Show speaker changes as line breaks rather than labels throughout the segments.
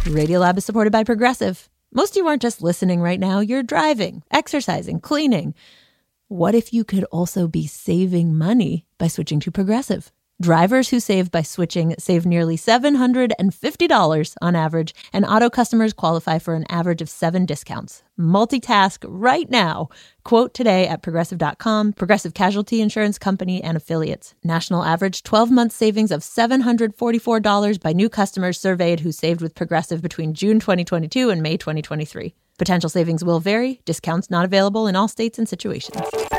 Radiolab is supported by Progressive. Most of you aren't just listening right now. You're driving, exercising, cleaning. What if you could also be saving money by switching to Progressive? Drivers who save by switching save nearly $750 on average, and auto customers qualify for an average of 7 discounts. Multitask right now. Quote today at Progressive.com. Progressive Casualty Insurance Company and Affiliates. National average 12-month savings of $744 by new customers surveyed who saved with Progressive between June 2022 and May 2023. Potential savings will vary. Discounts not available in all states and situations.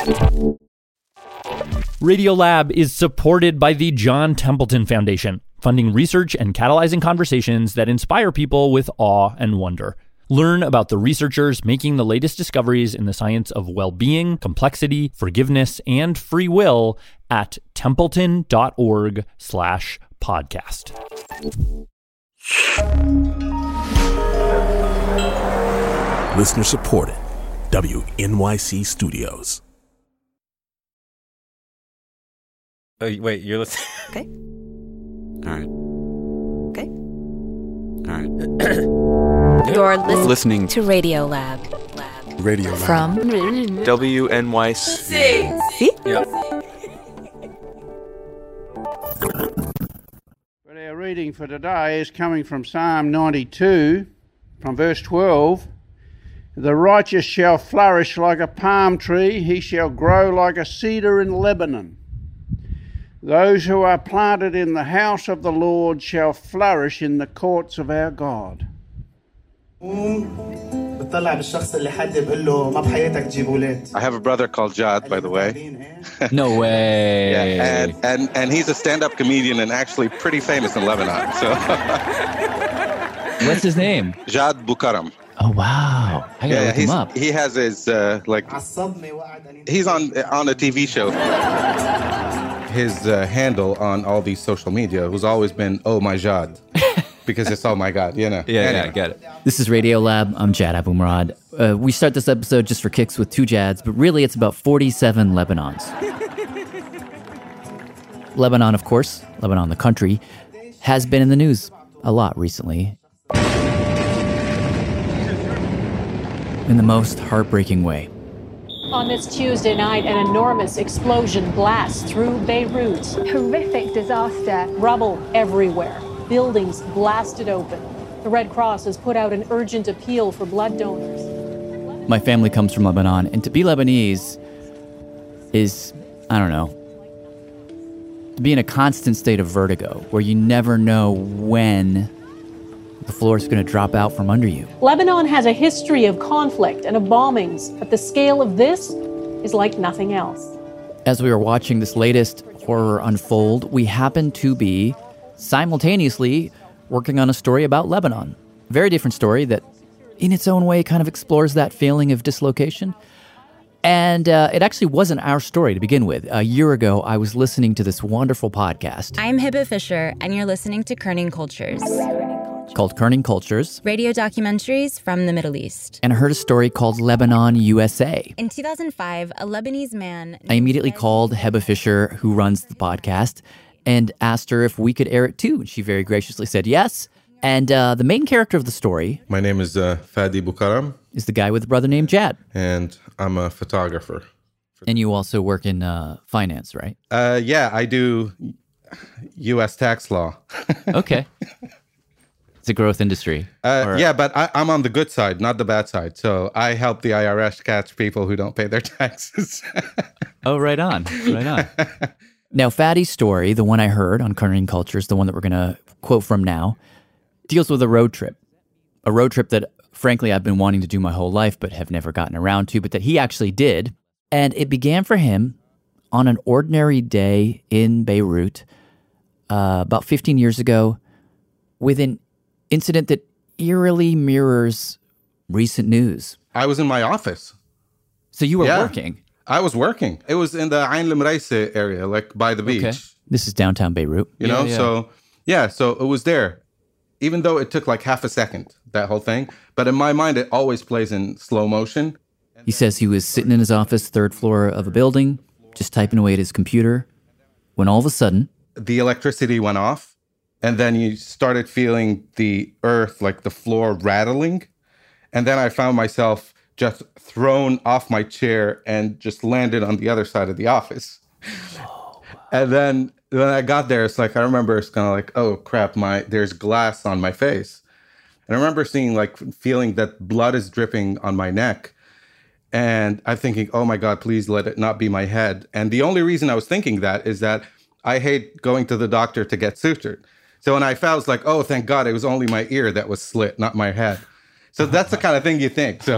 Radiolab is supported by the John Templeton Foundation, funding research and catalyzing conversations that inspire people with awe and wonder. Learn about the researchers making the latest discoveries in the science of well-being, complexity, forgiveness, and free will at templeton.org/podcast.
Listener supported. WNYC Studios.
Oh, wait, you're listening?
Okay.
All right.
Okay.
All right.
You're listening to Radiolab.
Radio
From
WNYC.
See?
Yep.
But our reading for today is coming from Psalm 92, from verse 12. The righteous shall flourish like a palm tree, he shall grow like a cedar in Lebanon. Those who are planted in the house of the Lord shall flourish in the courts of our God.
I have a brother called Jad, by the way.
No way.
Yeah, and he's a stand-up comedian and actually pretty famous in Lebanon. So
What's his name?
Jad Bukaram.
Oh, wow. I gotta look him up.
He has his, he's on a TV show. His handle on all these social media has always been, oh my Jad. Because it's, oh my God, you know.
Yeah,
anyway.
yeah, I get it.
This is Radiolab. I'm Jad Abumrad. We start this episode just for kicks with 2 Jads, but really it's about 47 Lebanons. Lebanon, of course, Lebanon the country, has been in the news a lot recently. In the most heartbreaking way.
On this Tuesday night, an enormous explosion blasts through Beirut.
Horrific disaster.
Rubble everywhere. Buildings blasted open. The Red Cross has put out an urgent appeal for blood donors.
My family comes from Lebanon, and to be Lebanese is, I don't know, to be in a constant state of vertigo, where you never know when the floor is going to drop out from under you.
Lebanon has a history of conflict and of bombings, but the scale of this is like nothing else.
As we were watching this latest horror unfold, we happened to be simultaneously working on a story about Lebanon. Very different story that, in its own way, kind of explores that feeling of dislocation. And it actually wasn't our story to begin with. A year ago, I was listening to this wonderful podcast.
I'm Hiba Fisher, and you're listening to Kerning Cultures.
Called Kerning Cultures.
Radio documentaries from the Middle East.
And I heard a story called Lebanon, USA.
In 2005, a Lebanese man...
I immediately called Hiba Fisher, who runs the podcast, and asked her if we could air it too. She very graciously said yes. And the main character of the story...
My name is Fadi Bukaram.
...is the guy with a brother named Jad.
And I'm a photographer.
And you also work in finance, right?
Yeah, I do U.S. tax law.
Okay. It's a growth industry.
Yeah, but I'm on the good side, not the bad side. So I help the IRS catch people who don't pay their taxes.
Oh, right on. Right on. Now, Fadi's story, the one I heard on Kerning Cultures, the one that we're going to quote from now, deals with a road trip. A road trip that, frankly, I've been wanting to do my whole life, but have never gotten around to, but that he actually did. And it began for him on an ordinary day in Beirut about 15 years ago with an incident that eerily mirrors recent news.
I was in my office.
So you were working?
I was working. It was in the Ain Lemreise area, like by the beach.
Okay. This is downtown Beirut.
You know, so it was there. Even though it took like half a second, that whole thing. But in my mind, it always plays in slow motion.
He says he was sitting in his office, 3rd floor of a building, just typing away at his computer, when all of a sudden...
the electricity went off, And then you started feeling the earth, like the floor rattling. And then I found myself just thrown off my chair and just landed on the other side of the office. Oh, wow. And then when I got there, it's like, I remember it's kind of like, oh crap, there's glass on my face. And I remember feeling that blood is dripping on my neck. And I'm thinking, oh my God, please let it not be my head. And the only reason I was thinking that is that I hate going to the doctor to get sutured. So when I fell, I was like, oh, thank God, it was only my ear that was slit, not my head. So that's the kind of thing you think. So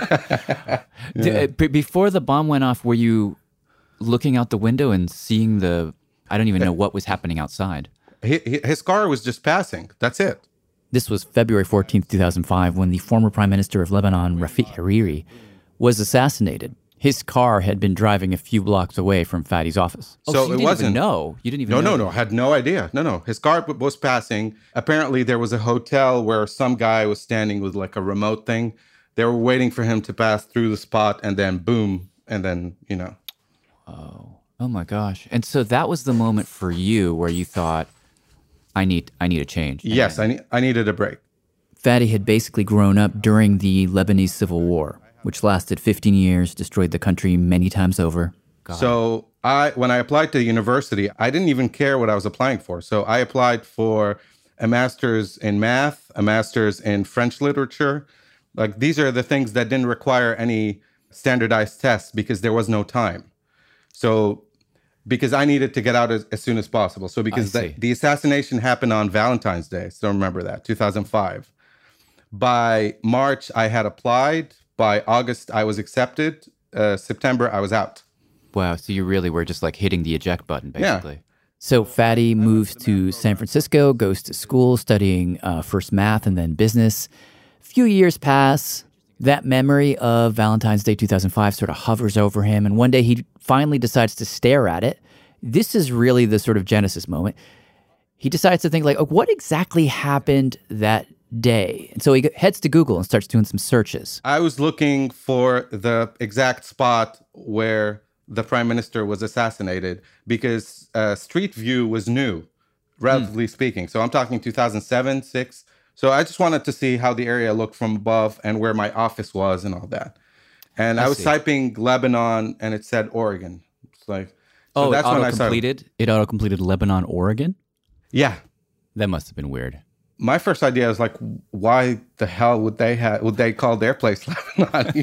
Before the bomb went off, were you looking out the window and seeing I don't even know what was happening outside?
His car was just passing. That's it.
This was February 14th, 2005, when the former prime minister of Lebanon, Rafik Hariri, was assassinated. His car had been driving a few blocks away from Fadi's office.
So it wasn't.
You didn't even know.
No. I had no idea. No. His car was passing. Apparently, there was a hotel where some guy was standing with like a remote thing. They were waiting for him to pass through the spot, and then boom, and then,
Oh my gosh. And so that was the moment for you where you thought, I need a change.
Yes, I needed a break.
Fadi had basically grown up during the Lebanese Civil War, which lasted 15 years, destroyed the country many times over.
So when I applied to university, I didn't even care what I was applying for. So I applied for a master's in math, a master's in French literature. Like, these are the things that didn't require any standardized tests because there was no time. So because I needed to get out as soon as possible. So because the assassination happened on Valentine's Day. So remember that, 2005. By March, I had applied. By August, I was accepted. September, I was out.
Wow. So you really were just like hitting the eject button, basically. Yeah. So Fadi moves to San Francisco, goes to school studying first math and then business. A few years pass. That memory of Valentine's Day 2005 sort of hovers over him. And one day he finally decides to stare at it. This is really the sort of genesis moment. He decides to think like, oh, what exactly happened that day? And so he heads to Google and starts doing some searches.
I was looking for the exact spot where the prime minister was assassinated because Street View was new, relatively speaking. So I'm talking 2007, 6. So I just wanted to see how the area looked from above and where my office was and all that. And I was typing Lebanon and it said Oregon. It's like, so that's when I started.
It auto-completed Lebanon, Oregon?
Yeah.
That must have been weird.
My first idea was like, why the hell would they call their place Lebanon?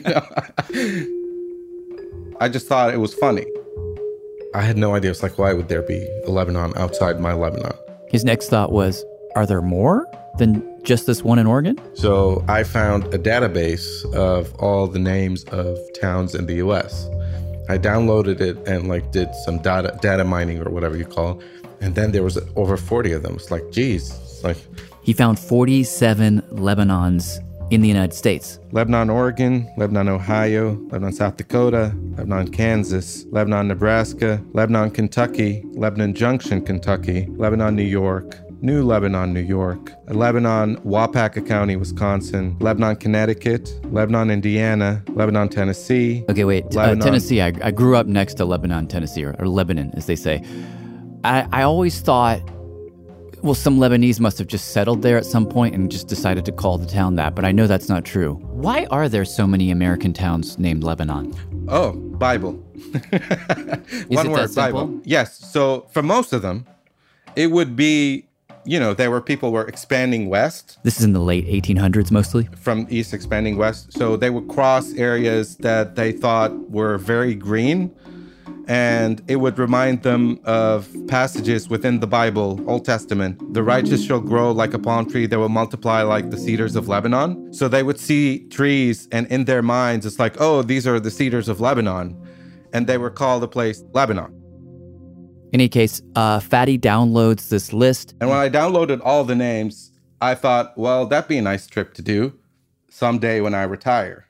I just thought it was funny. I had no idea. It's like, why would there be a Lebanon outside my Lebanon?
His next thought was, are there more than just this one in Oregon?
So I found a database of all the names of towns in the U.S. I downloaded it and did some data mining or whatever you call it. And then there was over 40 of them. It's like, geez. It's like,
he found 47 Lebanons in the United States.
Lebanon, Oregon, Lebanon, Ohio, Lebanon, South Dakota, Lebanon, Kansas, Lebanon, Nebraska, Lebanon, Kentucky, Lebanon Junction, Kentucky, Lebanon, New York, New Lebanon, New York, Lebanon, Wapaka County, Wisconsin, Lebanon, Connecticut, Lebanon, Indiana, Lebanon, Tennessee.
Okay, wait, Tennessee. I grew up next to Lebanon, Tennessee, or Lebanon, as they say. I always thought, well, some Lebanese must have just settled there at some point and just decided to call the town that, but I know that's not true. Why are there so many American towns named Lebanon?
Oh, Bible. One word, Bible. Yes, so for most of them, it would be, people were expanding west.
This is in the late 1800s mostly?
From east expanding west. So they would cross areas that they thought were very green. And it would remind them of passages within the Bible, Old Testament. The righteous shall grow like a palm tree. They will multiply like the cedars of Lebanon. So they would see trees, and in their minds, it's like, oh, these are the cedars of Lebanon. And they would call the place Lebanon.
In any case, Fadi downloads this list.
And when I downloaded all the names, I thought, well, that'd be a nice trip to do someday when I retire.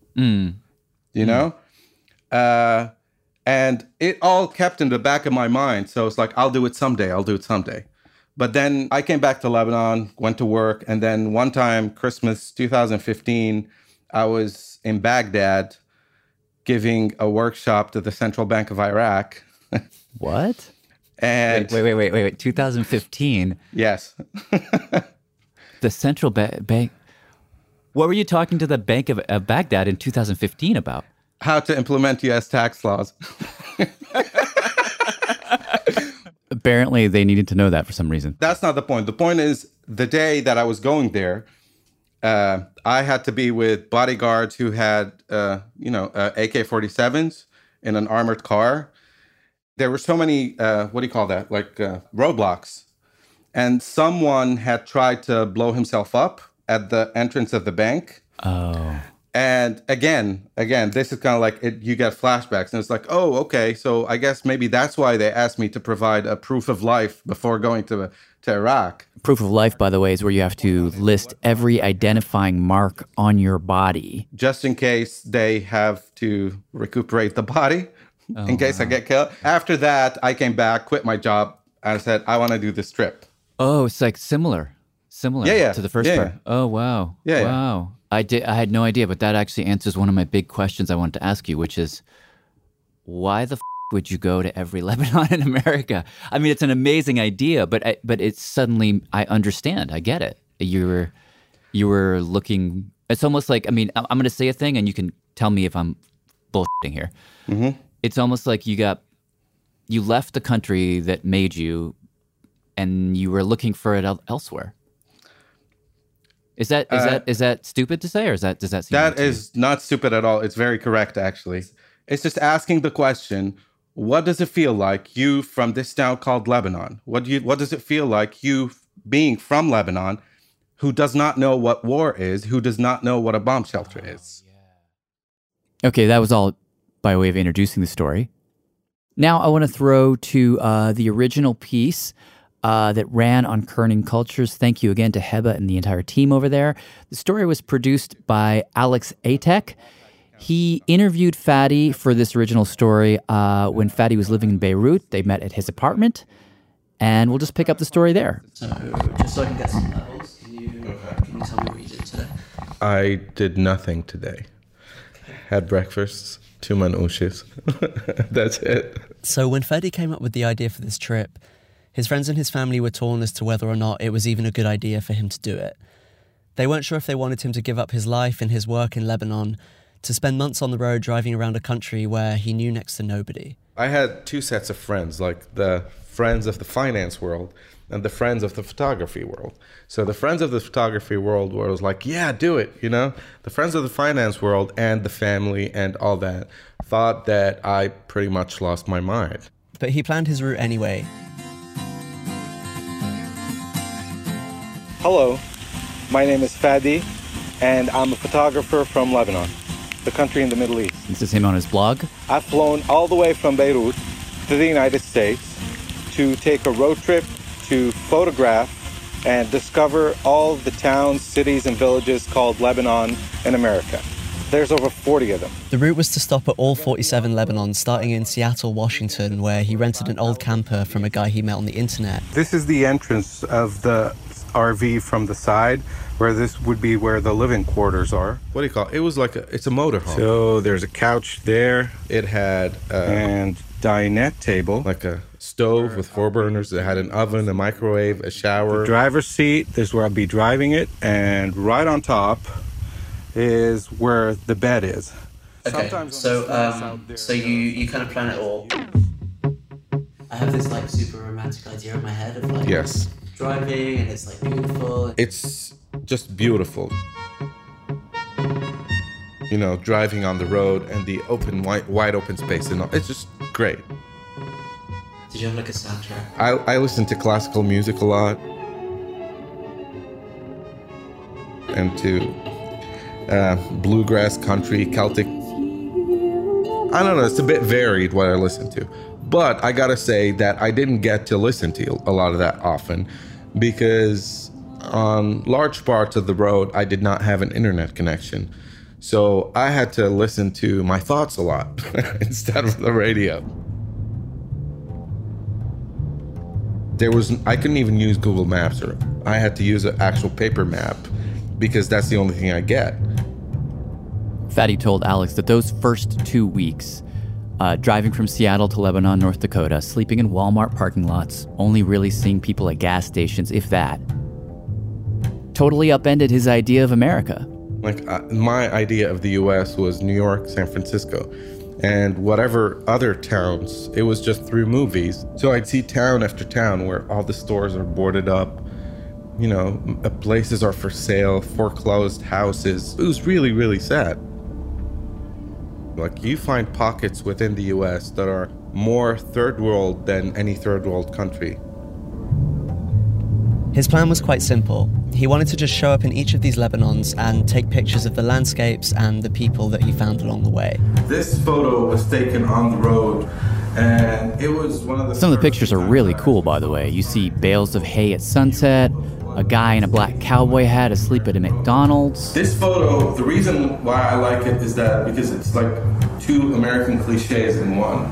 And it all kept in the back of my mind. So it's like, I'll do it someday. But then I came back to Lebanon, went to work. And then one time, Christmas 2015, I was in Baghdad giving a workshop to the Central Bank of Iraq.
What?
And
wait. 2015.
Yes.
The central bank. What were you talking to the Bank of Baghdad in 2015 about?
How to implement U.S. tax laws.
Apparently, they needed to know that for some reason.
That's not the point. The point is, the day that I was going there, I had to be with bodyguards who had, AK-47s in an armored car. There were so many, roadblocks. And someone had tried to blow himself up at the entrance of the bank.
Oh.
And again, this is kind of like you get flashbacks. And it's like, oh, okay. So I guess maybe that's why they asked me to provide a proof of life before going to Iraq.
Proof of life, by the way, is where you have to list every identifying mark on your body.
Just in case they have to recuperate the body, in case I get killed. After that, I came back, quit my job, and I said, I want to do this trip.
Oh, it's like similar to the first part. Oh, wow. Wow. I had no idea, but that actually answers one of my big questions I wanted to ask you, which is, why the would you go to every Lebanon in America? I mean, it's an amazing idea, but it's suddenly, I understand. I get it. You were looking, it's almost like, I mean, I'm going to say a thing and you can tell me if I'm bullshitting here.
Mm-hmm.
It's almost like you left the country that made you and you were looking for it elsewhere. Is that stupid to say, or does that seem
that is not stupid at all? It's very correct, actually. It's just asking the question: what does it feel like you from this town called Lebanon? What does it feel like you being from Lebanon, who does not know what war is, who does not know what a bomb shelter is?
Yeah. Okay, that was all by way of introducing the story. Now I want to throw to the original piece that ran on Kerning Cultures. Thank you again to Heba and the entire team over there. The story was produced by Alex Atek. He interviewed Fadi for this original story when Fadi was living in Beirut. They met at his apartment, and we'll just pick up the story there.
So, just so I can get some levels, can you tell me what you did today?
I did nothing today. Had breakfast, 2 manouches. That's it.
So when Fadi came up with the idea for this trip, his friends and his family were torn as to whether or not it was even a good idea for him to do it. They weren't sure if they wanted him to give up his life and his work in Lebanon to spend months on the road driving around a country where he knew next to nobody.
I had 2 sets of friends, like the friends of the finance world and the friends of the photography world. So the friends of the photography world was like, yeah, do it, you know? The friends of the finance world and the family and all that thought that I pretty much lost my mind.
But he planned his route anyway.
Hello, my name is Fadi, and I'm a photographer from Lebanon, the country in the Middle East.
This is him on his blog.
I've flown all the way from Beirut to the United States to take a road trip to photograph and discover all the towns, cities, and villages called Lebanon in America. There's over 40 of them.
The route was to stop at all 47 Lebanons, starting in Seattle, Washington, where he rented an old camper from a guy he met on the internet.
This is the entrance of the RV from the side, where this would be where the living quarters are. What do you call it? It was like it's a motorhome. So there's a couch there. It had and dinette table, like a stove with 4 burners. It had an oven, a microwave, a shower. The driver's seat, this is where I'll be driving it, and right on top is where the bed is.
Okay, so you kind of plan it all. I have this like super romantic idea in my head of like
yes,
driving, and it's like beautiful.
It's just beautiful. You know, driving on the road and the open, wide open space, and all. It's just great.
Did you have like a soundtrack?
I listen to classical music a lot, and to bluegrass, country, Celtic. I don't know, it's a bit varied what I listen to. But I gotta say that I didn't get to listen to a lot of that often because on large parts of the road, I did not have an internet connection. So I had to listen to my thoughts a lot instead of the radio. I couldn't even use Google Maps, or I had to use an actual paper map because that's the only thing I get.
Fadi told Alex that those first 2 weeks driving from Seattle to Lebanon, North Dakota, sleeping in Walmart parking lots, only really seeing people at gas stations, if that. Totally upended his idea of America.
My idea of the U.S. was New York, San Francisco, and whatever other towns. It was just through movies. So I'd see town after town where all the stores are boarded up, places are for sale, foreclosed houses. It was really, really sad. You find pockets within the U.S. that are more third world than any third world country.
His plan was quite simple. He wanted to just show up in each of these Lebanons and take pictures of the landscapes and the people that he found along the way.
This photo was taken on the road, and it was one of the...
Some of the pictures are really cool, by the way. You see bales of hay at sunset, a guy in a black cowboy hat asleep at a McDonald's.
This photo, the reason why I like it is that because it's like two American cliches in one.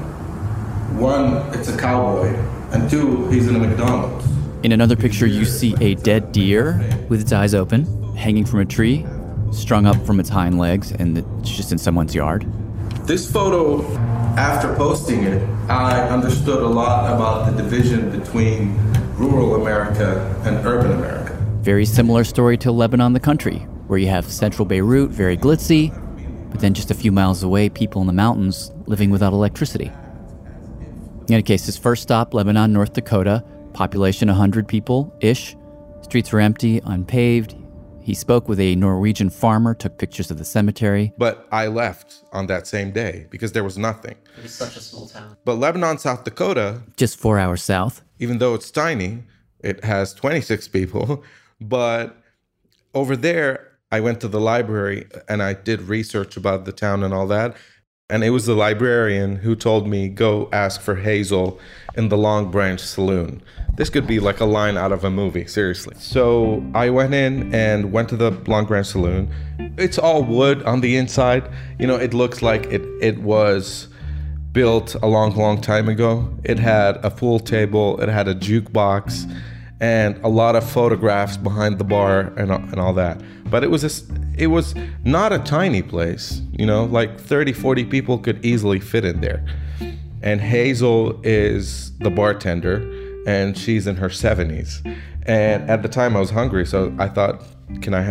One, it's a cowboy, and two, he's in a McDonald's.
In another picture, you see a dead deer with its eyes open, hanging from a tree, strung up from its hind legs, and it's just in someone's yard.
This photo, after posting it, I understood a lot about the division between rural America and urban America.
Very similar story to Lebanon, the country, where you have central Beirut, very glitzy, but then just a few miles away, people in the mountains living without electricity. In any case, his first stop, Lebanon, North Dakota, population 100 people-ish. Streets were empty, unpaved. He spoke with a Norwegian farmer, took pictures of the cemetery.
But I left on that same day because there was nothing.
It was such a small town.
But Lebanon, South Dakota...
just 4 hours south.
Even though it's tiny, it has 26 people. But over there, I went to the library and I did research about the town and all that. And it was the librarian who told me, go ask for Hazel in the Long Branch Saloon. This could be like a line out of a movie, seriously. So I went in and went to the Long Branch Saloon. It's all wood on the inside. It looks like it was built a long, long time ago. It had a pool table, it had a jukebox, and a lot of photographs behind the bar and all that. But it was not a tiny place, like 30, 40 people could easily fit in there. And Hazel is the bartender, and she's in her 70s. And at the time I was hungry, so I thought, can I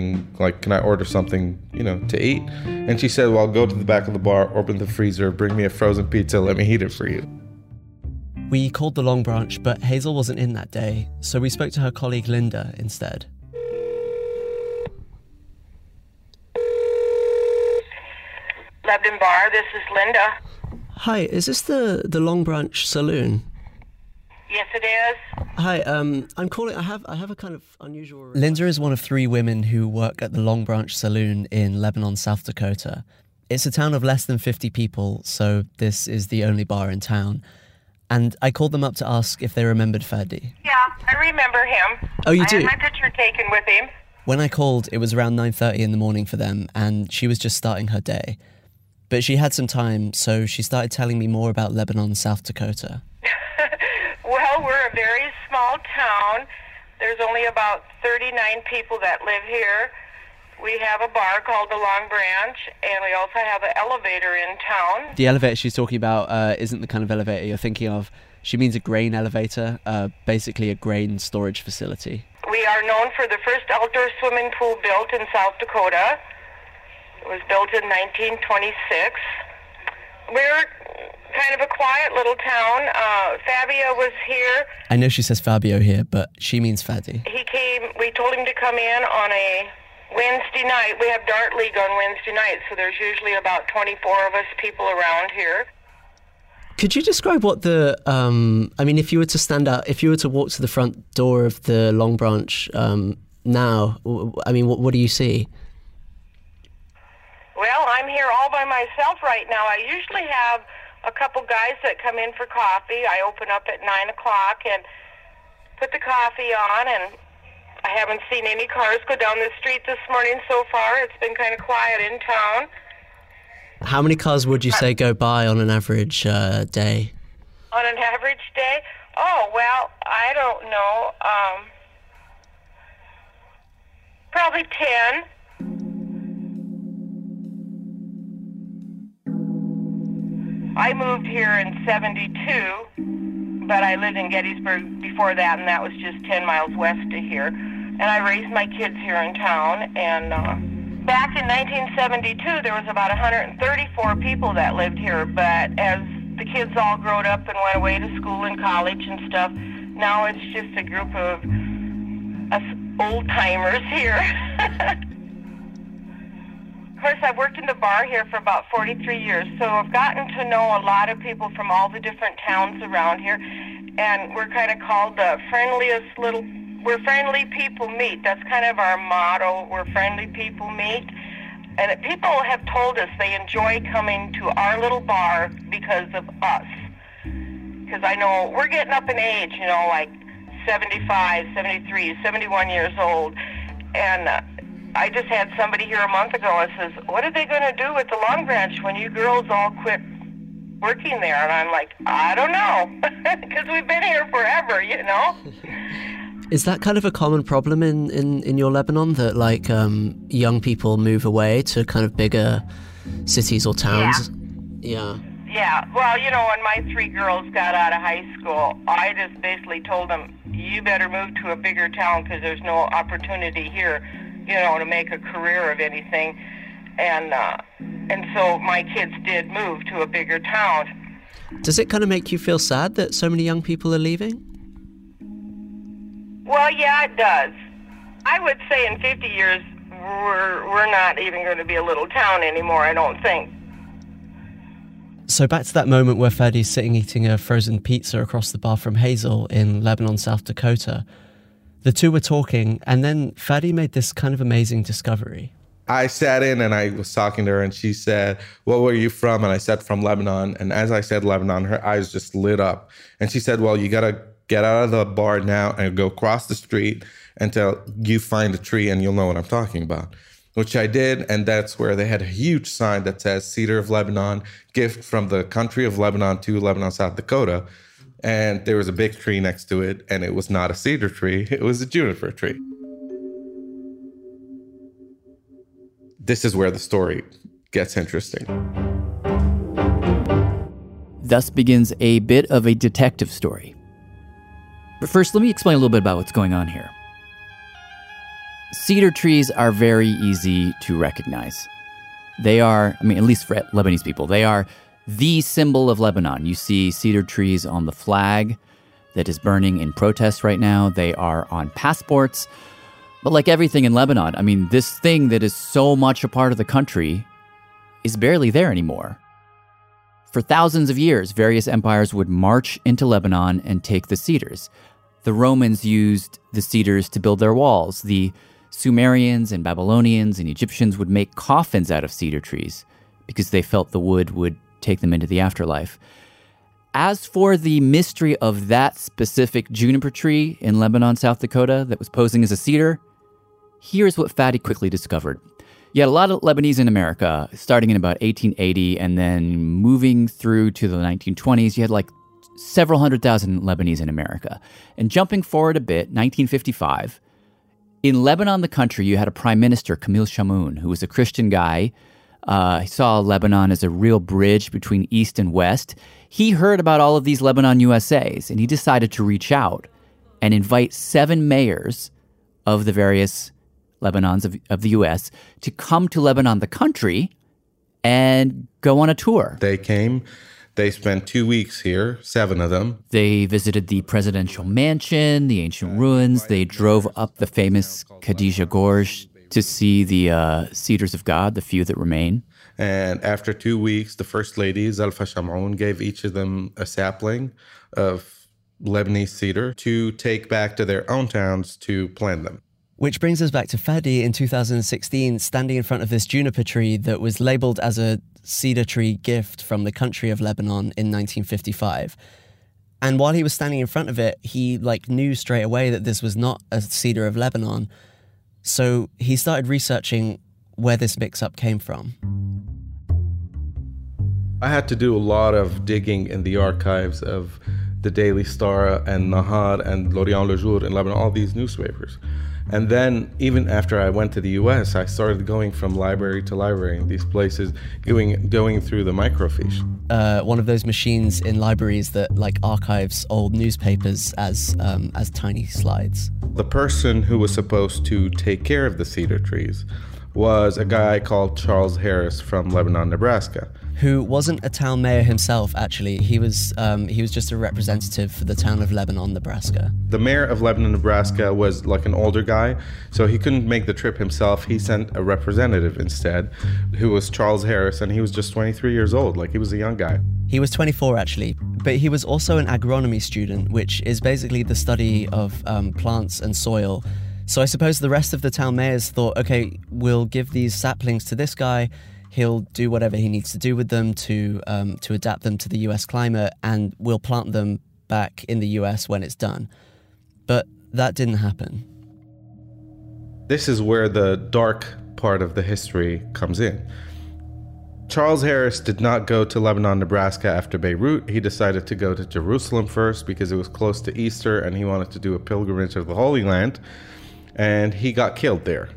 order something, to eat? And she said, well, go to the back of the bar, open the freezer, bring me a frozen pizza, let me heat it for you.
We called the Long Branch, but Hazel wasn't in that day, so we spoke to her colleague Linda instead.
Lebanon Bar, this is Linda.
Hi, is this the Long Branch Saloon?
Yes, it is.
Hi, I'm calling. I have a kind of unusual... Linda is one of 3 women who work at the Long Branch Saloon in Lebanon, South Dakota. It's a town of less than 50 people, so this is the only bar in town. And I called them up to ask if they remembered Fadi.
Yeah, I remember him.
Oh, you do?
I had my picture taken with him.
When I called, it was around 9:30 in the morning for them, and she was just starting her day. But she had some time, so she started telling me more about Lebanon, South Dakota.
Well, we're a very small town. There's only about 39 people that live here. We have a bar called the Long Branch, and we also have an elevator in town.
The elevator she's talking about isn't the kind of elevator you're thinking of. She means a grain elevator, basically a grain storage facility.
We are known for the first outdoor swimming pool built in South Dakota. It was built in 1926. We're kind of a quiet little town. Fabio was here.
I know she says Fabio here, but she means Fadi.
He came, we told him to come in on a Wednesday night. We have Dart League on Wednesday night, so there's usually about 24 of us people around here.
Could you describe what the, if you were to stand out, if you were to walk to the front door of the Long Branch now, what do you see?
Well, I'm here all by myself right now. I usually have a couple guys that come in for coffee. I open up at 9 o'clock and put the coffee on, and I haven't seen any cars go down the street this morning so far. It's been kind of quiet in town.
How many cars would you say go by on an average day?
On an average day? Oh, well, I don't know. Probably 10. I moved here in 72, but I lived in Gettysburg before that, and that was just 10 miles west of here. And I raised my kids here in town, and back in 1972, there was about 134 people that lived here, but as the kids all growed up and went away to school and college and stuff, now it's just a group of us old-timers here. Of course, I've worked in the bar here for about 43 years, so I've gotten to know a lot of people from all the different towns around here, and we're kind of called the friendliest little... Where friendly people meet. That's kind of our motto, where friendly people meet. And people have told us they enjoy coming to our little bar because of us. Because I know we're getting up in age, you know, like 75, 73, 71 years old. And I just had somebody here a month ago that says, what are they going to do at the Long Branch when you girls all quit working there? And I'm like, I don't know, because we've been here forever, you know?
Is that kind of a common problem in your Lebanon, that like young people move away to kind of bigger cities or towns? Yeah.
Yeah. Well, you know, when my 3 girls got out of high school, I just basically told them, you better move to a bigger town because there's no opportunity here, you know, to make a career of anything. And so my kids did move to a bigger town.
Does it kind of make you feel sad that so many young people are leaving?
Well, yeah, it does. I would say in 50 years, we're not even going to be a little town anymore, I don't think.
So back to that moment where Fadi's sitting eating a frozen pizza across the bar from Hazel in Lebanon, South Dakota. The two were talking, and then Fadi made this kind of amazing discovery.
I sat in and I was talking to her, and she said, "Well, where are you from?" And I said, "From Lebanon." And as I said Lebanon, her eyes just lit up. And she said, "Well, you got to get out of the bar now and go across the street until you find a tree and you'll know what I'm talking about," which I did. And that's where they had a huge sign that says Cedar of Lebanon, gift from the country of Lebanon to Lebanon, South Dakota. And there was a big tree next to it, and it was not a cedar tree, it was a juniper tree. This is where the story gets interesting.
Thus begins a bit of a detective story. But first, let me explain a little bit about what's going on here. Cedar trees are very easy to recognize. They are, at least for Lebanese people, they are the symbol of Lebanon. You see cedar trees on the flag that is burning in protest right now. They are on passports. But like everything in Lebanon, this thing that is so much a part of the country is barely there anymore. For thousands of years, various empires would march into Lebanon and take the cedars. The Romans used the cedars to build their walls. The Sumerians and Babylonians and Egyptians would make coffins out of cedar trees because they felt the wood would take them into the afterlife. As for the mystery of that specific juniper tree in Lebanon, South Dakota, that was posing as a cedar, here's what Fadi quickly discovered. You had a lot of Lebanese in America, starting in about 1880, and then moving through to the 1920s, you had like several 100,000 Lebanese in America. And jumping forward a bit, 1955, in Lebanon, the country, you had a prime minister, Camille Chamoun, who was a Christian guy. He saw Lebanon as a real bridge between East and West. He heard about all of these Lebanon USAs, and he decided to reach out and invite 7 mayors of the various Lebanons of the U.S. to come to Lebanon, the country, and go on a tour.
They came. They spent 2 weeks here, 7 of them.
They visited the presidential mansion, the ancient ruins. They drove up the famous Khadija Gorge to see the Cedars of God, the few that remain.
And after 2 weeks, the First Lady, Zalfa Shamroun, gave each of them a sapling of Lebanese cedar to take back to their own towns to plant them.
Which brings us back to Fadi in 2016, standing in front of this juniper tree that was labeled as a cedar tree gift from the country of Lebanon in 1955. And while he was standing in front of it, he knew straight away that this was not a cedar of Lebanon. So he started researching where this mix-up came from.
I had to do a lot of digging in the archives of the Daily Star and Nahar and L'Orient Le Jour in Lebanon, all these newspapers. And then even after I went to the US, I started going from library to library in these places, going through the microfiche.
One of those machines in libraries that like archives old newspapers as tiny slides.
The person who was supposed to take care of the cedar trees was a guy called Charles Harris from Lebanon, Nebraska.
Who wasn't a town mayor himself, actually. He was just a representative for the town of Lebanon, Nebraska.
The mayor of Lebanon, Nebraska was like an older guy, so he couldn't make the trip himself. He sent a representative instead, who was Charles Harris, and he was just 23 years old. Like, he was a young guy.
He was 24, actually, but he was also an agronomy student, which is basically the study of plants and soil. So I suppose the rest of the town mayors thought, okay, we'll give these saplings to this guy. He'll do whatever he needs to do with them to adapt them to the US climate, and we'll plant them back in the US when it's done. But that didn't happen.
This is where the dark part of the history comes in. Charles Harris did not go to Lebanon, Nebraska after Beirut. He decided to go to Jerusalem first because it was close to Easter and he wanted to do a pilgrimage to the Holy Land. And he got killed there.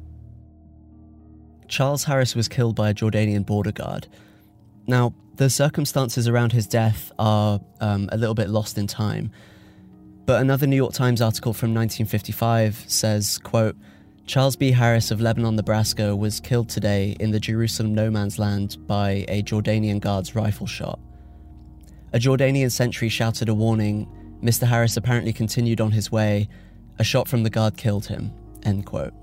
Charles Harris was killed by a Jordanian border guard. Now, the circumstances around his death are a little bit lost in time. But another New York Times article from 1955 says, quote, Charles B. Harris of Lebanon, Nebraska was killed today in the Jerusalem no man's land by a Jordanian guard's rifle shot. A Jordanian sentry shouted a warning. Mr. Harris apparently continued on his way. A shot from the guard killed him, end quote.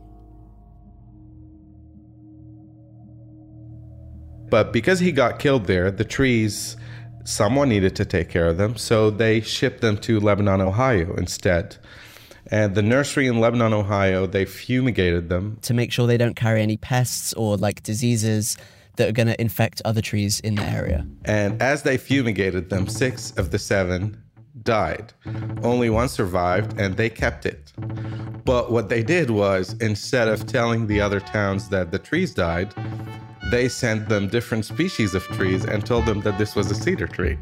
But because he got killed there, the trees, someone needed to take care of them, so they shipped them to Lebanon, Ohio instead. And the nursery in Lebanon, Ohio, they fumigated them.
To make sure they don't carry any pests or like diseases that are going to infect other trees in the area.
And as they fumigated them, 6 of the 7 died. Only 1 survived, and they kept it. But what they did was, instead of telling the other towns that the trees died, they sent them different species of trees and told them that this was a cedar tree.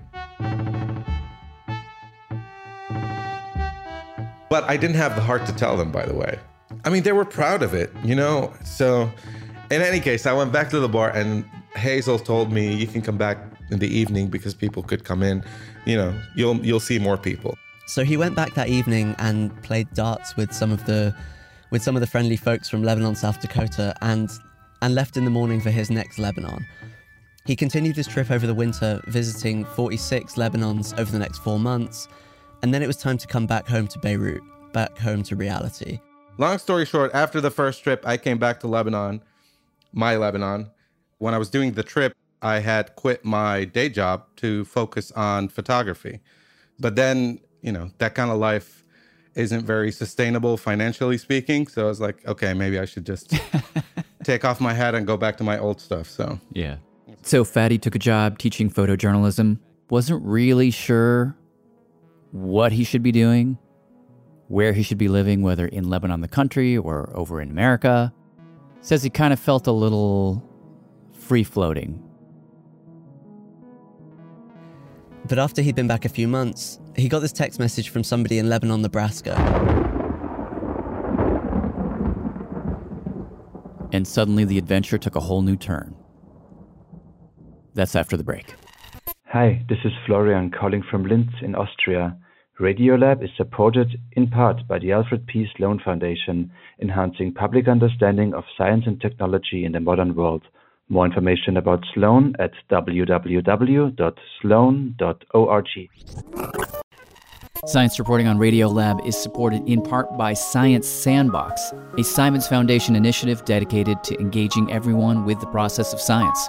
But I didn't have the heart to tell them, by the way. I mean, they were proud of it, you know? So in any case, I went back to the bar and Hazel told me, you can come back in the evening because people could come in. You know, you'll see more people.
So he went back that evening and played darts with some of the friendly folks from Lebanon, South Dakota, and left in the morning for his next Lebanon. He continued his trip over the winter, visiting 46 Lebanons over the next 4 months, and then it was time to come back home to Beirut, back home to reality.
Long story short, after the first trip, I came back to Lebanon, my Lebanon. When I was doing the trip, I had quit my day job to focus on photography. But then, you know, that kind of life isn't very sustainable financially speaking. So I was like, okay, maybe I should just take off my hat and go back to my old stuff. So
yeah. So Fadi took a job teaching photojournalism, wasn't really sure what he should be doing, where he should be living, whether in Lebanon, the country, or over in America. Says he kind of felt a little free-floating.
But after he'd been back a few months, he got this text message from somebody in Lebanon, Nebraska.
And suddenly the adventure took a whole new turn. That's after the break.
Hi, this is Florian calling from Linz in Austria. Radiolab is supported in part by the Alfred P. Sloan Foundation, enhancing public understanding of science and technology in the modern world. More information about Sloan at www.sloan.org.
Science reporting on Radiolab is supported in part by Science Sandbox, a Simons Foundation initiative dedicated to engaging everyone with the process of science.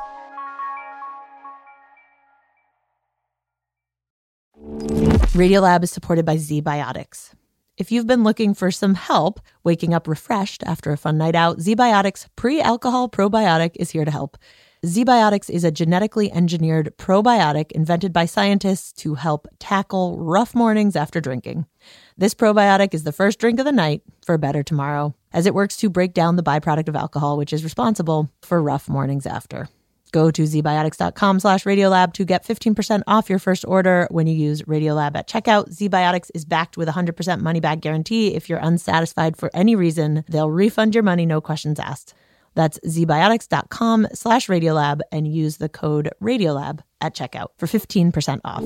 Radiolab is supported by ZBiotics. If you've been looking for some help waking up refreshed after a fun night out, ZBiotics Pre-Alcohol Probiotic is here to help. ZBiotics is a genetically engineered probiotic invented by scientists to help tackle rough mornings after drinking. This probiotic is the first drink of the night for a better tomorrow, as it works to break down the byproduct of alcohol, which is responsible for rough mornings after. Go to zbiotics.com/Radiolab to get 15% off your first order when you use Radiolab at checkout. ZBiotics is backed with a 100% money-back guarantee. If you're unsatisfied for any reason, they'll refund your money, no questions asked. That's zbiotics.com/Radiolab and use the code Radiolab at checkout for 15% off.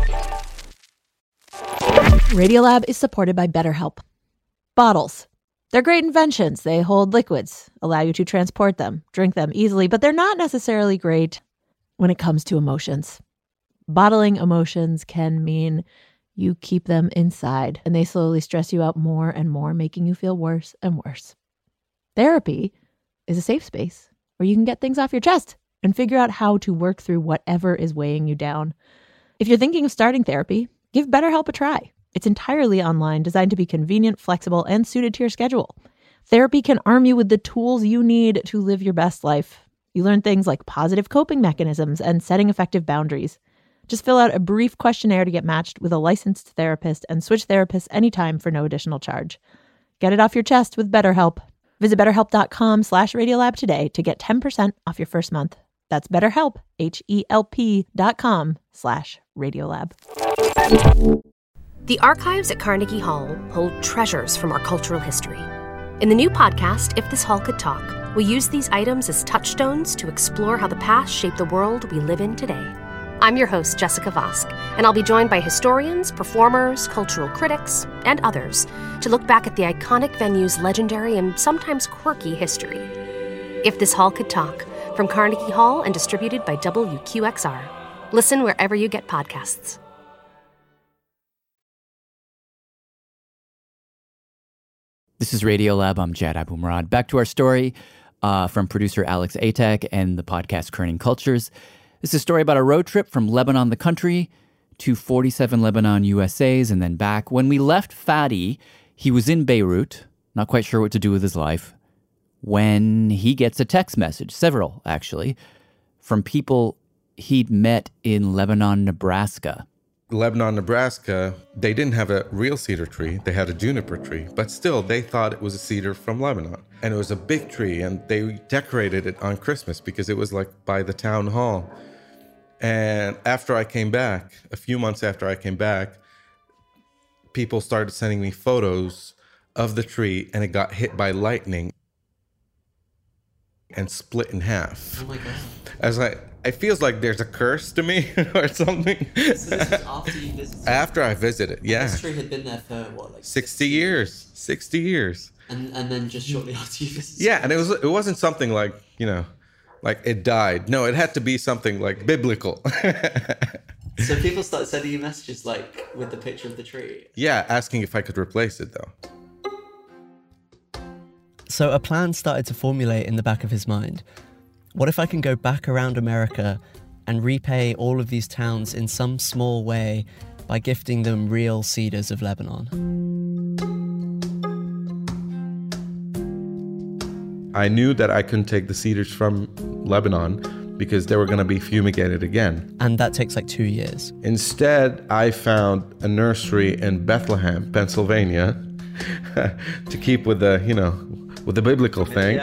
Radiolab is supported by BetterHelp. Bottles. They're great inventions. They hold liquids, allow you to transport them, drink them easily, but they're not necessarily great when it comes to emotions. Bottling emotions can mean you keep them inside, and they slowly stress you out more and more, making you feel worse and worse. Therapy is a safe space where you can get things off your chest and figure out how to work through whatever is weighing you down. If you're thinking of starting therapy, give BetterHelp a try. It's entirely online, designed to be convenient, flexible, and suited to your schedule. Therapy can arm you with the tools you need to live your best life. You learn things like positive coping mechanisms and setting effective boundaries. Just fill out a brief questionnaire to get matched with a licensed therapist and switch therapists anytime for no additional charge. Get it off your chest with BetterHelp. Visit BetterHelp.com/Radiolab today to get 10% off your first month. That's BetterHelp, HELP.com/Radiolab.
The archives at Carnegie Hall hold treasures from our cultural history. In the new podcast, If This Hall Could Talk, we use these items as touchstones to explore how the past shaped the world we live in today. I'm your host, Jessica Vosk, and I'll be joined by historians, performers, cultural critics, and others to look back at the iconic venue's legendary and sometimes quirky history. If This Hall Could Talk, from Carnegie Hall and distributed by WQXR. Listen wherever you get podcasts.
This is Radiolab. I'm Jad Abumrad. Back to our story from producer Alex Atek and the podcast Kerning Cultures. This is a story about a road trip from Lebanon, the country, to 47 Lebanon USAs and then back. When we left Fadi, he was in Beirut, not quite sure what to do with his life, when he gets a text message, several actually, from people he'd met in Lebanon, Nebraska.
Lebanon, Nebraska, they didn't have a real cedar tree. They had a juniper tree, but still they thought it was a cedar from Lebanon. And it was a big tree, and they decorated it on Christmas because it was like by the town hall. And after I came back, a few months after I came back, people started sending me photos of the tree, and it got hit by lightning and split in half.
Oh my God.
I was like, it feels like there's a curse to me or something.
So this was after you visited?
After I visited, yeah.
This tree had been there for what, like
60 years. 60 years.
And then just shortly after you visited?
Yeah, and it wasn't something like, like it died. No, it had to be something like biblical.
So people started sending you messages like with the picture of the tree?
Yeah, asking if I could replace it though.
So a plan started to formulate in the back of his mind. What if I can go back around America and repay all of these towns in some small way by gifting them real cedars of Lebanon?
I knew that I couldn't take the cedars from Lebanon because they were going to be fumigated again.
And that takes like 2 years.
Instead, I found a nursery in Bethlehem, Pennsylvania, to keep with the, with the biblical thing.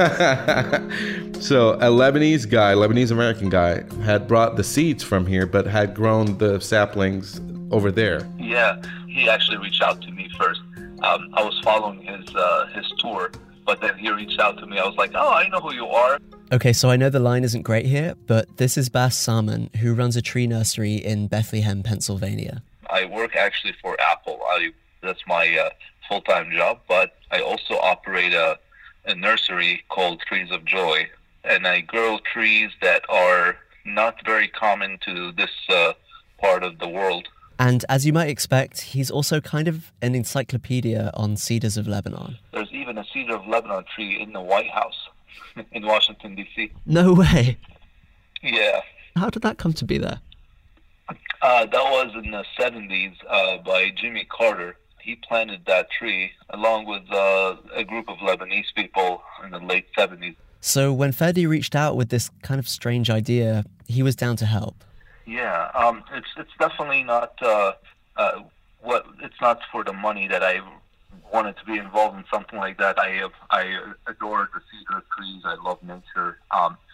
So a Lebanese-American guy, had brought the seeds from here, but had grown the saplings over there.
Yeah, he actually reached out to me first. I was following his tour, but then he reached out to me. I was like, oh, I know who you are.
Okay, so I know the line isn't great here, but this is Bas Salmon, who runs a tree nursery in Bethlehem, Pennsylvania.
I work actually for Apple. That's my full-time job, but I also operate a nursery called Trees of Joy, and I grow trees that are not very common to this part of the world.
And as you might expect, he's also kind of an encyclopedia on cedars of Lebanon.
There's even a cedar of Lebanon tree in the White House in Washington, D.C.
No way.
Yeah.
How did that come to be there?
That was in the 70s by Jimmy Carter. He planted that tree along with a group of Lebanese people in the late 70s.
So when Fadi reached out with this kind of strange idea, he was down to help.
Yeah, it's definitely not it's not for the money that I wanted to be involved in something like that. I adore the cedar trees. I love nature. And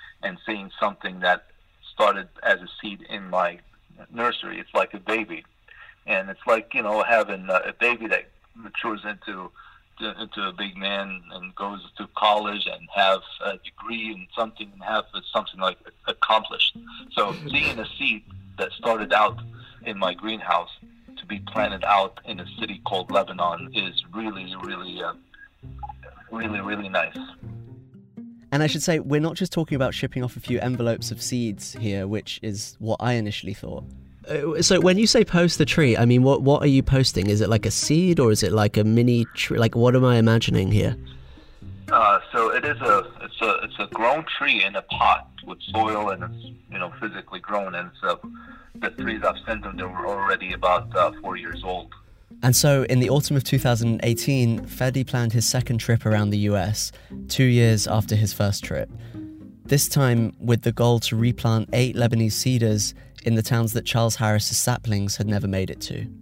seeing something that started as a seed in my nursery. It's like a baby, and it's like, you know, having a baby that matures into a big man and goes to college and have a degree in something and have something like accomplished. So seeing a seed that started out in my greenhouse to be planted out in a city called Lebanon is really, really, really nice.
And I should say, we're not just talking about shipping off a few envelopes of seeds here, which is what I initially thought. So when you say post the tree, I mean, what are you posting? Is it like a seed, or is it like a mini tree? Like, what am I imagining here?
So it's a grown tree in a pot with soil, and it's, you know, physically grown. And so the trees I've sent them, they were already about 4 years old.
And so in the autumn of 2018, Fedi planned his second trip around the US, 2 years after his first trip. This time with the goal to replant 8 Lebanese cedars in the towns that Charles Harris's saplings had never made it to.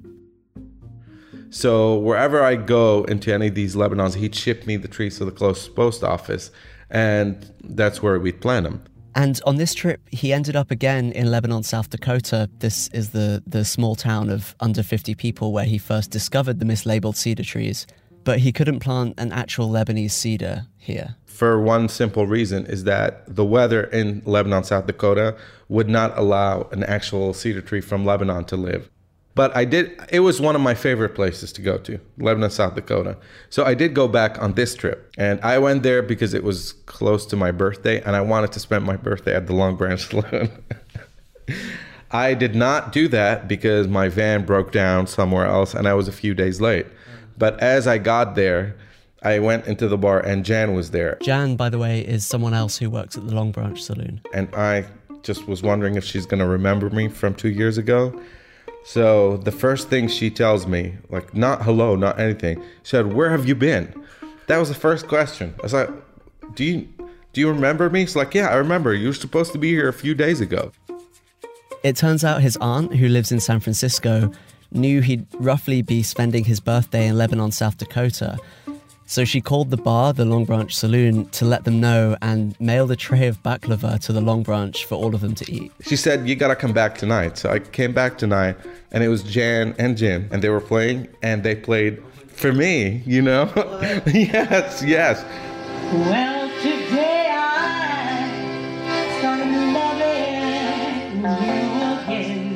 So wherever I go into any of these Lebanons, he'd ship me the trees to the closest post office, and that's where we'd plant them.
And on this trip, he ended up again in Lebanon, South Dakota. This is the small town of under 50 people where he first discovered the mislabeled cedar trees. But he couldn't plant an actual Lebanese cedar here.
For one simple reason, is that the weather in Lebanon, South Dakota would not allow an actual cedar tree from Lebanon to live. But it was one of my favorite places to go to, Lebanon, South Dakota. So I did go back on this trip, and I went there because it was close to my birthday, and I wanted to spend my birthday at the Long Branch Saloon. I did not do that because my van broke down somewhere else, and I was a few days late. But as I got there, I went into the bar, and Jan was there.
Jan, by the way, is someone else who works at the Long Branch Saloon.
And I just was wondering if she's going to remember me from 2 years ago. So the first thing she tells me, like, not hello, not anything, she said, "Where have you been?" That was the first question. I was like, do you remember me? She's like, "Yeah, I remember. You were supposed to be here a few days ago."
It turns out his aunt, who lives in San Francisco, knew he'd roughly be spending his birthday in Lebanon, South Dakota. So she called the bar, the Long Branch Saloon, to let them know and mailed a tray of baklava to the Long Branch for all of them to eat.
She said, "You gotta come back tonight." So I came back tonight, and it was Jan and Jim, and they were playing, and they played for me, you know? Yes.
Well, today I started loving you again.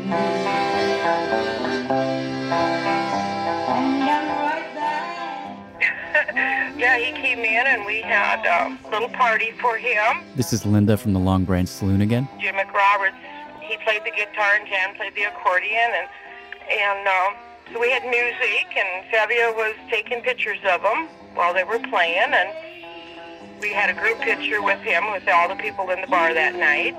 Yeah, he came in and we had a little party for him.
This is Linda from the Long Branch Saloon again.
Jim McRoberts, he played the guitar and Jan played the accordion, and so we had music, and Fabio was taking pictures of them while they were playing, and we had a group picture with him with all the people in the bar that night.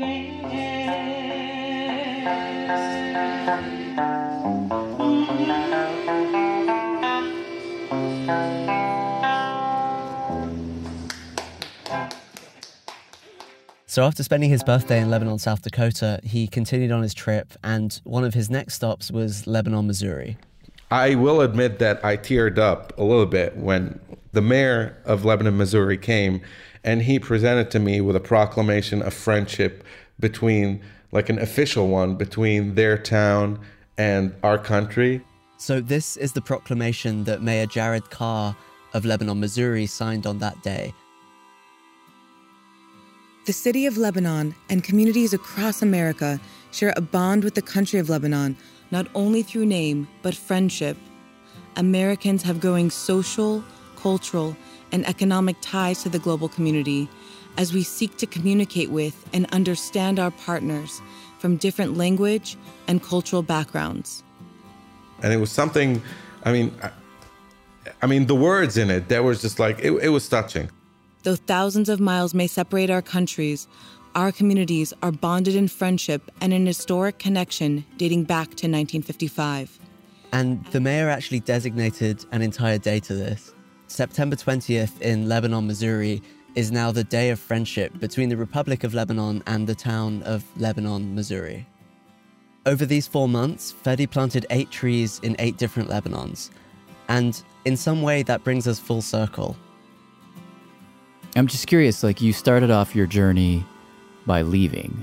So after spending his birthday in Lebanon, South Dakota, he continued on his trip, and one of his next stops was Lebanon, Missouri.
I will admit that I teared up a little bit when the mayor of Lebanon, Missouri came, and he presented to me with a proclamation of friendship between, like an official one, between their town and our country.
So this is the proclamation that Mayor Jared Carr of Lebanon, Missouri signed on that day.
The city of Lebanon and communities across America share a bond with the country of Lebanon, not only through name, but friendship. Americans have growing social, cultural, and economic ties to the global community as we seek to communicate with and understand our partners from different language and cultural backgrounds.
And it was something, I mean, the words in it, that was just like, it was touching.
Though thousands of miles may separate our countries, our communities are bonded in friendship and an historic connection dating back to 1955.
And the mayor actually designated an entire day to this. September 20th in Lebanon, Missouri is now the Day of Friendship between the Republic of Lebanon and the town of Lebanon, Missouri. Over these 4 months, Fedi planted 8 trees in 8 different Lebanons. And in some way, that brings us full circle.
I'm just curious, like, you started off your journey by leaving.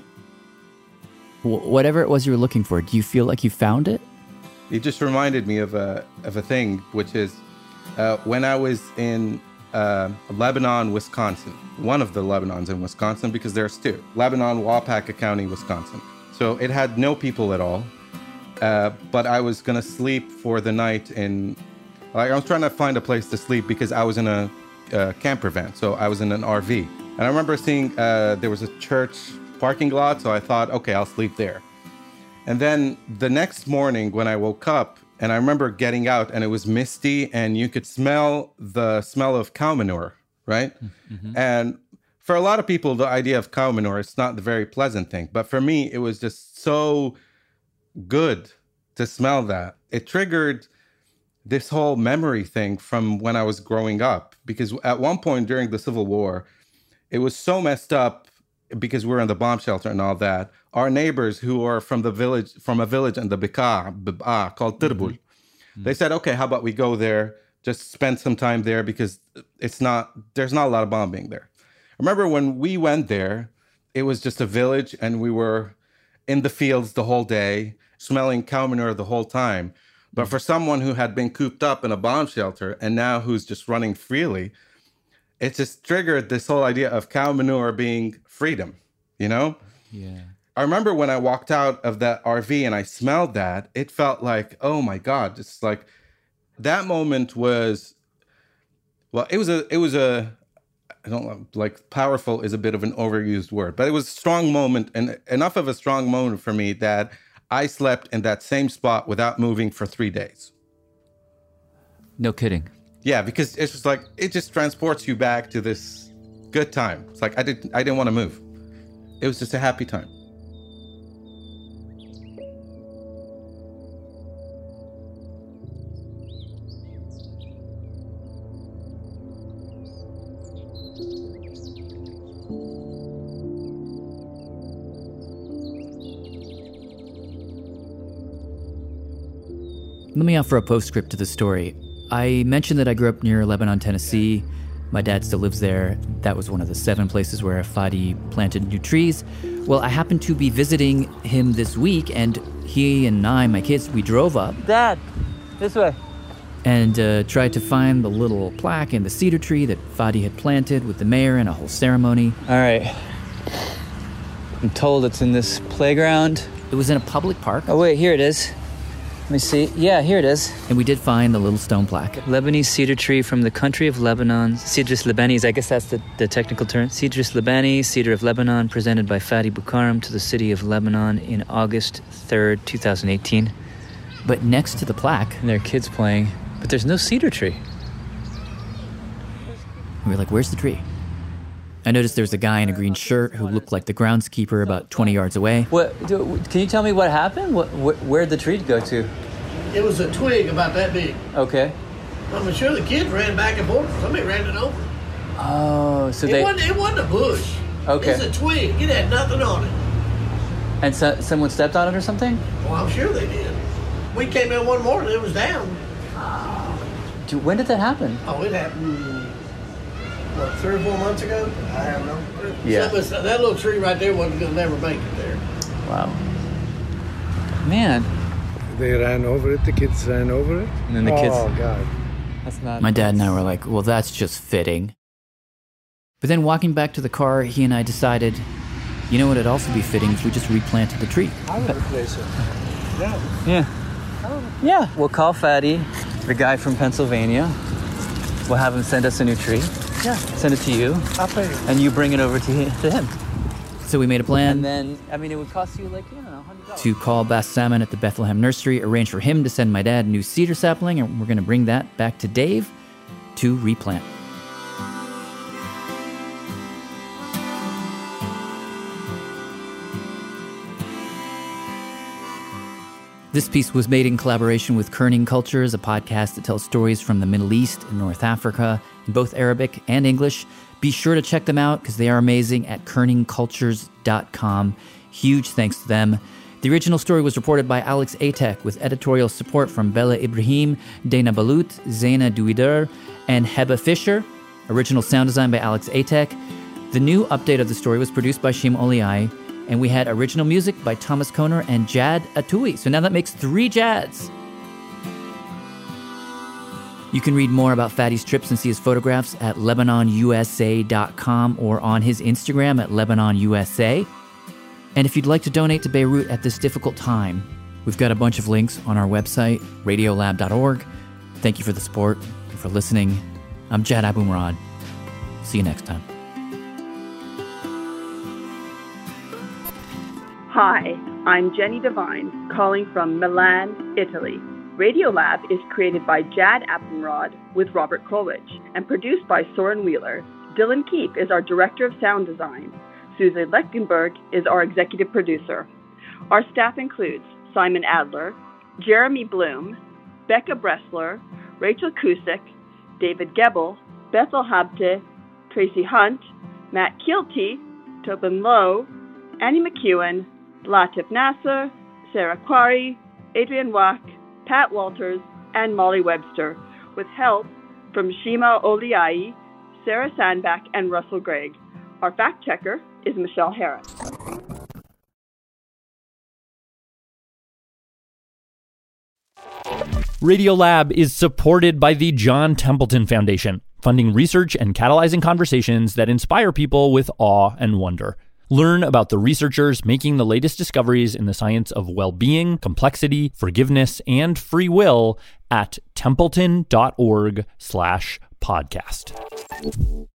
Whatever it was you were looking for, do you feel like you found it?
It just reminded me of a thing, which is when I was in Lebanon, Wisconsin, one of the Lebanons in Wisconsin, because there's two. Lebanon, Waupaca County, Wisconsin. So it had no people at all. But I was going to sleep for the night I was trying to find a place to sleep because I was in a camper van. So I was in an RV. And I remember seeing there was a church parking lot. So I thought, okay, I'll sleep there. And then the next morning when I woke up, and I remember getting out and it was misty and you could smell the smell of cow manure, right? Mm-hmm. And for a lot of people, the idea of cow manure is not the very pleasant thing. But for me, it was just so good to smell that. It triggered this whole memory thing from when I was growing up. Because at one point during the Civil War, it was so messed up because we were in the bomb shelter and all that. Our neighbors who are from a village in the Bekaa called Tirbul, they said, okay, how about we go there, just spend some time there because there's not a lot of bombing there. I remember when we went there, it was just a village and we were in the fields the whole day, smelling cow manure the whole time. But for someone who had been cooped up in a bomb shelter and now who's just running freely, it just triggered this whole idea of cow manure being freedom, you know?
Yeah.
I remember when I walked out of that RV and I smelled that, it felt like, oh my God, it's like that moment was, well, it was a, I don't know, like powerful is a bit of an overused word, but it was a strong moment and enough of a strong moment for me that I slept in that same spot without moving for 3 days.
No kidding.
Yeah, because it's just like, it just transports you back to this good time. It's like, I didn't want to move. It was just a happy time.
Let me offer a postscript to the story. I mentioned that I grew up near Lebanon, Tennessee. My dad still lives there. That was one of the 7 places where Fadi planted new trees. Well, I happened to be visiting him this week, and he and I, my kids, we drove up.
Dad, this way.
And tried to find the little plaque in the cedar tree that Fadi had planted with the mayor and a whole ceremony.
All right. I'm told it's in this playground.
It was in a public park.
Oh, wait, here it is. Let me see. Yeah, here it is.
And we did find the little stone plaque.
Lebanese cedar tree from the country of Lebanon. Cedrus Lebanese, I guess that's the technical term. Cedrus Lebanese, cedar of Lebanon, presented by Fadi Bukaram to the city of Lebanon in August 3rd, 2018.
But next to the plaque...
And there are kids playing, but there's no cedar tree.
We were like, where's the tree? I noticed there was a guy in a green shirt who looked like the groundskeeper about 20 yards away.
Can you tell me what happened? Where'd the tree go to?
It was a twig about that big.
Okay.
I'm sure the kids ran back and forth. Somebody ran it over.
Oh, so
It wasn't a bush.
Okay.
It's a twig. It had nothing on it.
And someone stepped on it or something?
Well, I'm sure they did. We came in one morning, it was down.
When did that happen?
Oh, it happened... 3 or 4 months ago? I don't know.
Yeah.
That little tree right there wasn't going to never make it there.
Wow. Man.
They ran over it, the kids ran over it.
And then the kids...
Oh, God.
That's not...
My dad and I were like, well, that's just fitting. But then walking back to the car, he and I decided, you know what, it'd also be fitting if we just replanted the tree.
I would replace it. Yeah.
Yeah. Yeah. We'll call Fadi, the guy from Pennsylvania. We'll have him send us a new tree.
Yeah.
Send it to you.
I'll pay you.
And you bring it over to him.
So we made a plan.
And then, I mean, it would cost you like, $100.
To call Bas Salmon at the Bethlehem Nursery, arrange for him to send my dad a new cedar sapling, and we're going to bring that back to Dave to replant. This piece was made in collaboration with Kerning Cultures, a podcast that tells stories from the Middle East and North Africa in both Arabic and English. Be sure to check them out because they are amazing at kerningcultures.com. Huge thanks to them. The original story was reported by Alex Atek with editorial support from Bella Ibrahim, Dana Balut, Zaina Duider, and Heba Fisher. Original sound design by Alex Atek. The new update of the story was produced by Shim Oliai, and we had original music by Thomas Koner and Jad Atui. So now that makes 3 Jads. You can read more about Fadi's trips and see his photographs at LebanonUSA.com or on his Instagram at LebanonUSA. And if you'd like to donate to Beirut at this difficult time, we've got a bunch of links on our website, radiolab.org. Thank you for the support and for listening. I'm Jad Abumrad. See you next time.
Hi, I'm Jenny Devine, calling from Milan, Italy. Radiolab is created by Jad Abumrad with Robert Coolidge and produced by Soren Wheeler. Dylan Keefe is our Director of Sound Design. Susan Lechtenberg is our Executive Producer. Our staff includes Simon Adler, Jeremy Bloom, Becca Bressler, Rachel Cusick, David Gebel, Bethel Habte, Tracy Hunt, Matt Kielty, Tobin Lowe, Annie McEwen, Latif Nasser, Sarah Quarry, Adrian Wack, Pat Walters, and Molly Webster, with help from Shima Oliai, Sarah Sandback, and Russell Gregg. Our fact checker is Michelle Harris.
Radiolab is supported by the John Templeton Foundation, funding research and catalyzing conversations that inspire people with awe and wonder. Learn about the researchers making the latest discoveries in the science of well-being, complexity, forgiveness, and free will at templeton.org/podcast.